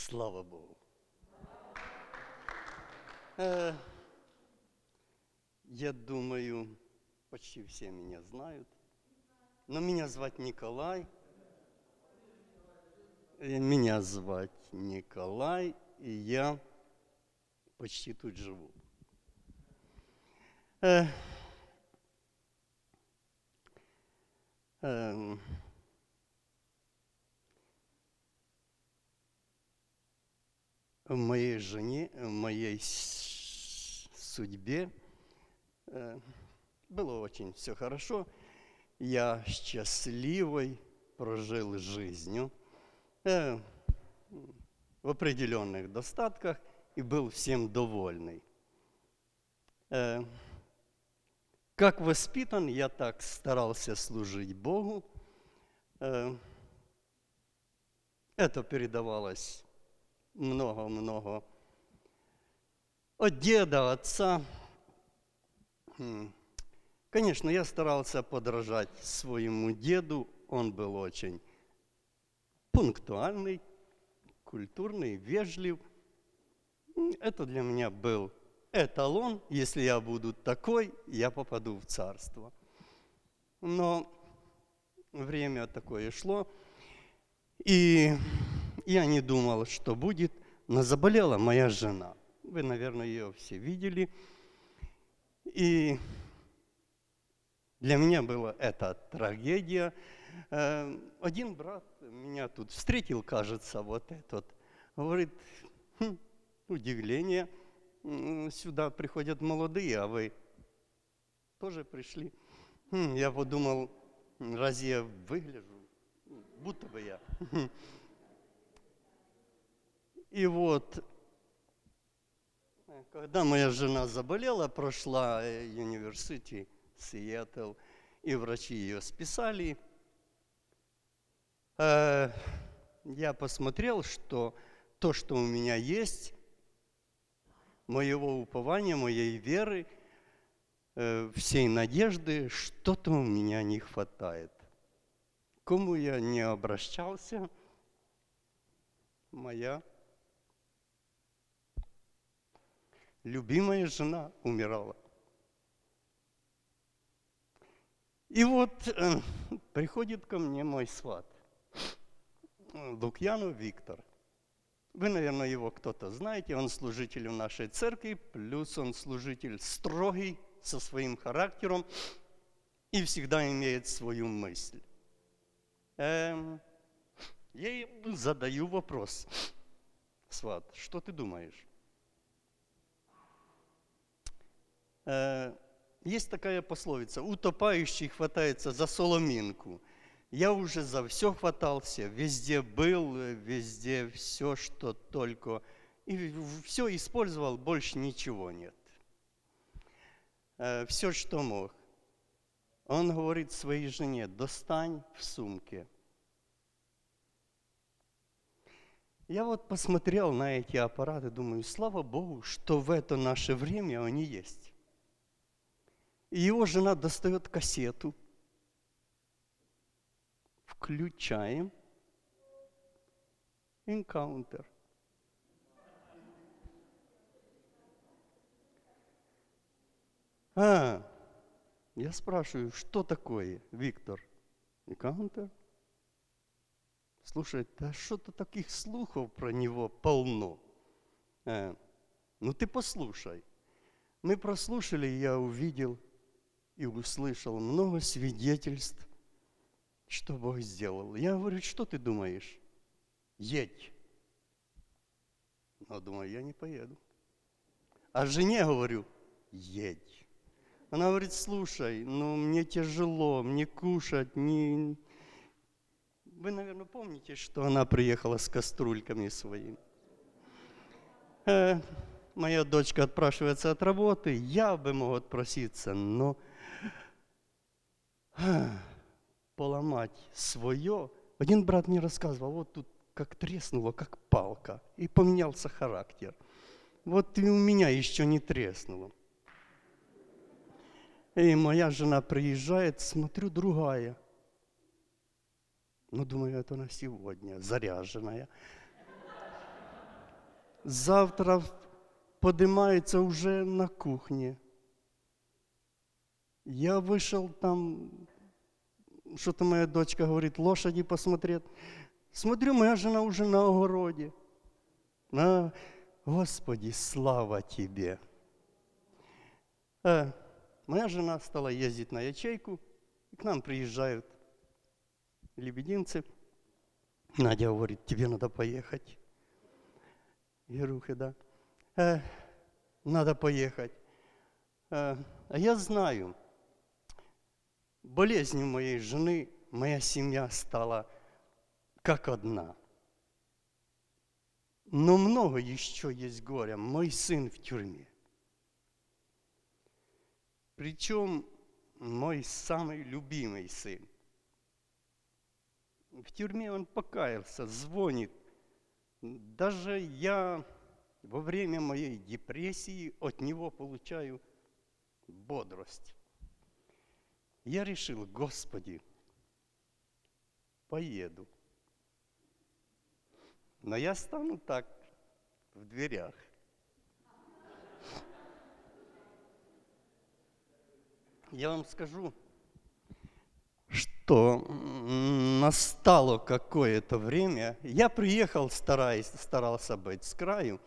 Слава Богу. Я думаю, почти все меня знают. Но меня звать Николай. Меня звать Николай, и я почти тут живу. В моей жене, в моей судьбе было очень все хорошо. Я счастливой прожил жизнью в определенных достатках и был всем довольный. Как воспитан, я так старался служить Богу. Это передавалось много-много от деда, отца. Конечно, я старался подражать своему деду. Он был очень пунктуальный, культурный, вежлив. Это для меня был эталон. Если я буду такой, я попаду в царство. Но время такое шло, и я не думал, что будет, но заболела моя жена. Вы, наверное, ее все видели. И для меня была это трагедия. Один брат меня тут встретил, кажется, вот этот. Говорит, удивление, сюда приходят молодые, а вы тоже пришли. Я подумал, разве я выгляжу, будто бы я. И вот, когда моя жена заболела, прошла университет Сиэтл, и врачи ее списали, я посмотрел, что то, что у меня есть, моего упования, моей веры, всей надежды, что-то у меня не хватает. Кому я не обращался, моя любимая жена умирала. И вот приходит ко мне мой сват, Лукьянов Виктор. Вы, наверное, его кто-то знаете, он служитель в нашей церкви, плюс он служитель строгий, со своим характером и всегда имеет свою мысль. Я ему задаю вопрос. Сват, что ты думаешь? Есть такая пословица: утопающий хватается за соломинку. Я уже за все хватался, везде был, везде все, что только. И все использовал, больше ничего нет. Все, что мог. Он говорит своей жене: достань в сумке. Я вот посмотрел на эти аппараты, думаю, слава Богу, что в это наше время они есть. И его жена достает кассету. Включаем. Encounter. Я спрашиваю, что такое, Виктор? Encounter? Слушай, да что-то таких слухов про него полно. Ну ты послушай. Мы прослушали, я увидел и услышал много свидетельств, что Бог сделал. Я говорю, что ты думаешь? Едь. Но думаю, я не поеду. А жене говорю, едь. Она говорит, слушай, ну мне тяжело, мне кушать, не... Вы, наверное, помните, что она приехала с кастрюльками своими. Моя дочка отпрашивается от работы, я бы мог отпроситься, но поломать свое. Один брат мне рассказывал, вот тут как треснуло, как палка, и поменялся характер. Вот и у меня еще не треснуло. И моя жена приезжает, смотрю, другая. Ну, думаю, это она сегодня, заряженная. завтра поднимается уже на кухне. Я вышел там, что-то моя дочка говорит, лошади посмотреть. Смотрю, моя жена уже на огороде. Господи, слава Тебе! Моя жена стала ездить на ячейку, и к нам приезжают лебединцы. Надя говорит, тебе надо поехать. Я говорю, да. Надо поехать. А я знаю, болезнью моей жены моя семья стала как одна. Но много еще есть горя. Мой сын в тюрьме. Причем мой самый любимый сын. В тюрьме он покаялся, звонит. Даже я во время моей депрессии от него получаю бодрость. Я решил, Господи, поеду. Но я стану так в дверях. Я вам скажу, что настало какое-то время. Я приехал, старался быть с краю,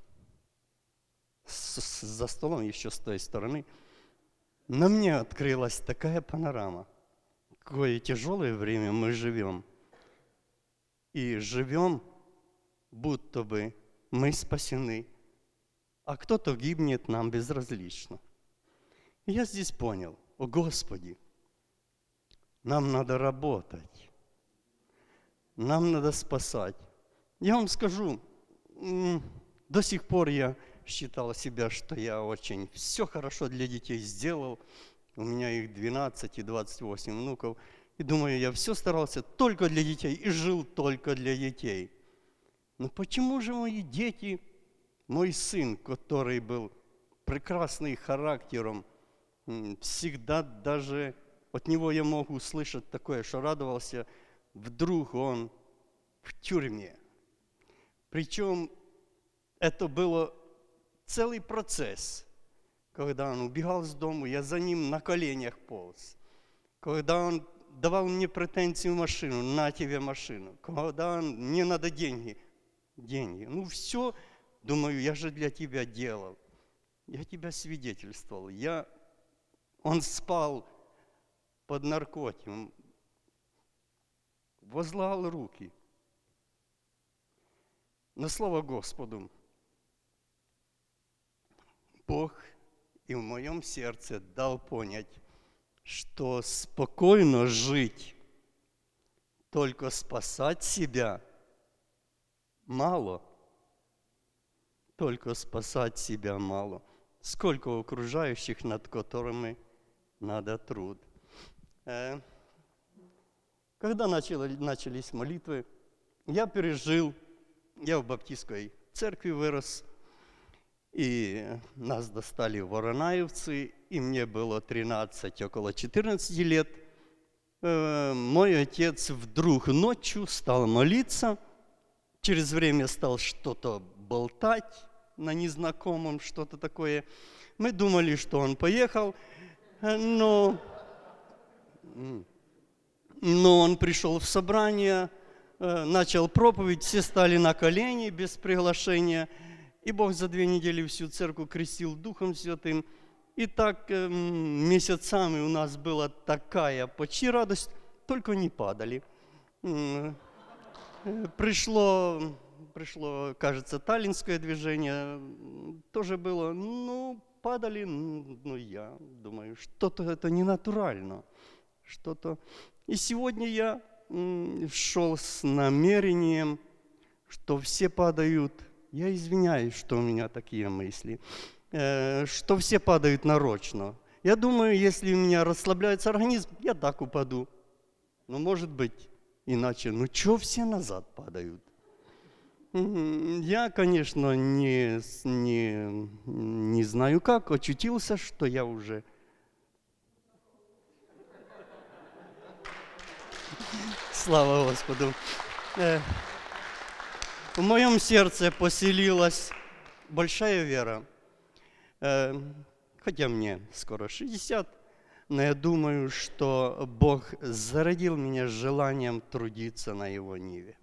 за столом еще с той стороны. На мне открылась такая панорама. Какое тяжелое время мы живем. И живем, будто бы мы спасены, а кто-то гибнет нам безразлично. И я здесь понял, о Господи, нам надо работать, нам надо спасать. Я вам скажу, до сих пор я считал себя, что я очень все хорошо для детей сделал. У меня их 12 и 28 внуков. И думаю, я все старался только для детей и жил только для детей. Но почему же мои дети, мой сын, который был прекрасный характером, всегда даже от него я мог услышать такое, что радовался, вдруг он в тюрьме. Причем это было целый процесс. Когда он убегал с дому, я за ним на коленях полз. Когда он давал мне претензии в машину, на тебе машину. Когда он, мне надо деньги. Ну все, думаю, я же для тебя делал. Я тебя свидетельствовал. Он спал под наркотиком, возлагал руки. Но слава Господу, Бог и в моем сердце дал понять, что спокойно жить, только спасать себя мало. Только спасать себя мало. Сколько окружающих, над которыми надо труд. Когда начались молитвы, я пережил, я в баптистской церкви вырос, и нас достали воронаевцы, и мне было 13, около 14 лет. Мой отец вдруг ночью стал молиться, через время стал что-то болтать на незнакомом, что-то такое. Мы думали, что он поехал, но он пришел в собрание, начал проповедь, все стали на колени без приглашения, и Бог за 2 недели всю церковь крестил Духом Святым. И так месяцами у нас была такая почти радость, только не падали. Пришло, кажется, таллинское движение, тоже было, падали, я думаю, что-то это ненатурально, что-то. И сегодня я шел с намерением, что все падают. Я извиняюсь, что у меня такие мысли, что все падают нарочно. Я думаю, если у меня расслабляется организм, я так упаду. Но может быть иначе. Чего все назад падают? Я, конечно, не знаю как, очутился, что я уже... Слава Господу! в моем сердце поселилась большая вера. Хотя мне скоро 60, но я думаю, что Бог зародил меня желанием трудиться на Его ниве.